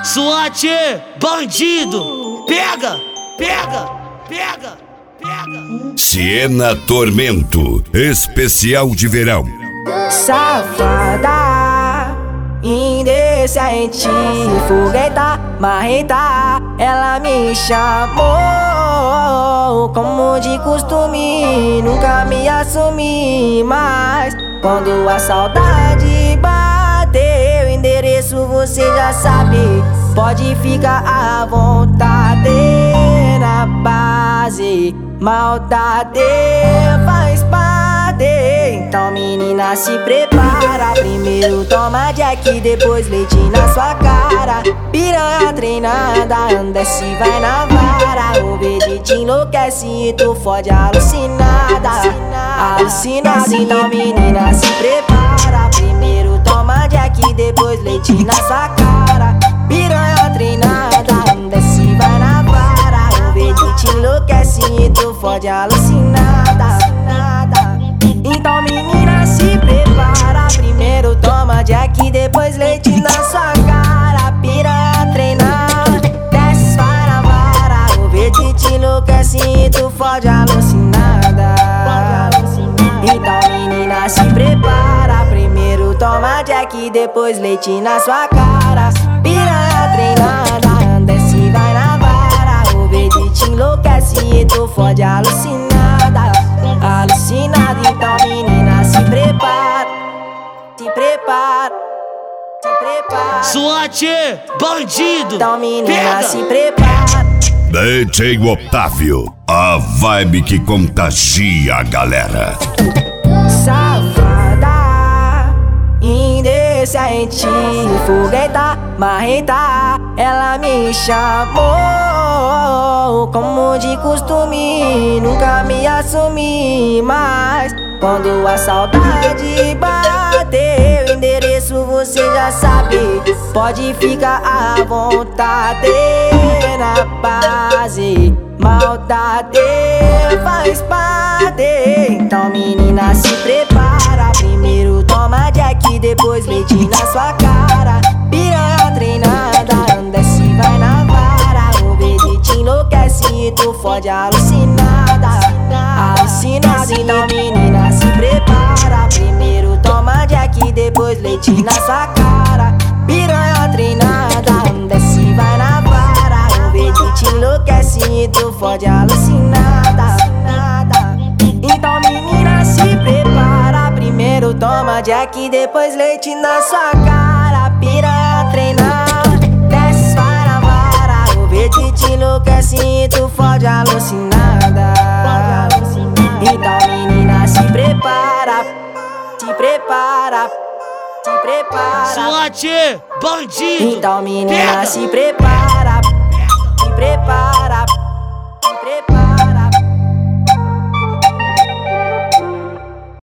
SWAT, bandido, pega, pega, pega, pega. Siena Tormento, especial de verão. Safada, indecente, fogueta, marreta, ela me chamou como de costume, nunca me assumi, mas quando a saudade bateu, endereço você já sabe, pode ficar à vontade. Na base, maldade faz parte, então menina se prepara. Primeiro toma Jack, depois leite na sua cara. Piranha treinada, desce vai na vara. O verde te enlouquece e tu fode alucinada. Alucinada, então menina se prepara. Primeiro toma Jack, depois leite na sua cara. Piranha treinada, desce vai na vara. O verde te enlouquece e tu fode alucinada. Então menina se prepara. Primeiro toma Jack, depois leite na sua cara. Piranha treinada, desce vai na vara. O verde te enlouquece e tu fode alucinada. Então menina se prepara. Primeiro toma Jack, depois leite na sua cara. Piranha treinada, desce vai na vara. O verde te enlouquece e tu fode alucinada. Alucinada, então menina se prepara. Se prepara, se prepara. SWAT, bandido, então menina pega. se prepara. DJ Otávio, a vibe que contagia a galera. Safada, indecente, fogueta, marreta, ela me chamou como de costume, nunca me assumi, mas quando a saudade bateu, endereço você já sabe, pode ficar à vontade. Na base, maldade faz parte, então menina se prepara. Primeiro toma Jack, depois leite na sua cara. Piranha treinada, desce vai na vara. O verde te enlouquece e tu fode alucinada. Alucinada, então menina se prepara. Primeiro toma Jack, depois leite na sua cara. Piranha treinada, desce vai na vara. O verde te enlouquece e tu fode alucinada. Então menina se prepara. Primeiro toma Jack, depois leite na sua cara. Piranha treinada, desce vai na vara. O verde te enlouquece e tu fode alucinada. Então menina se prepara. Se prepara, se prepara. SWAT, bandido, então menina pega. se prepara.